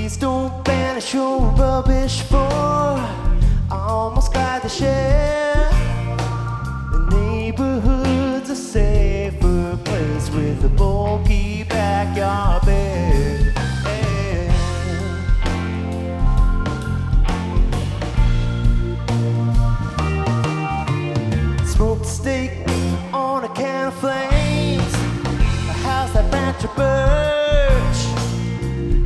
Please don't banish your rubbish, for I'm almost glad to share. The neighborhood's a safer place with a bulky backyard bed. Smoked steak on a can of flames, a house that branch a bird.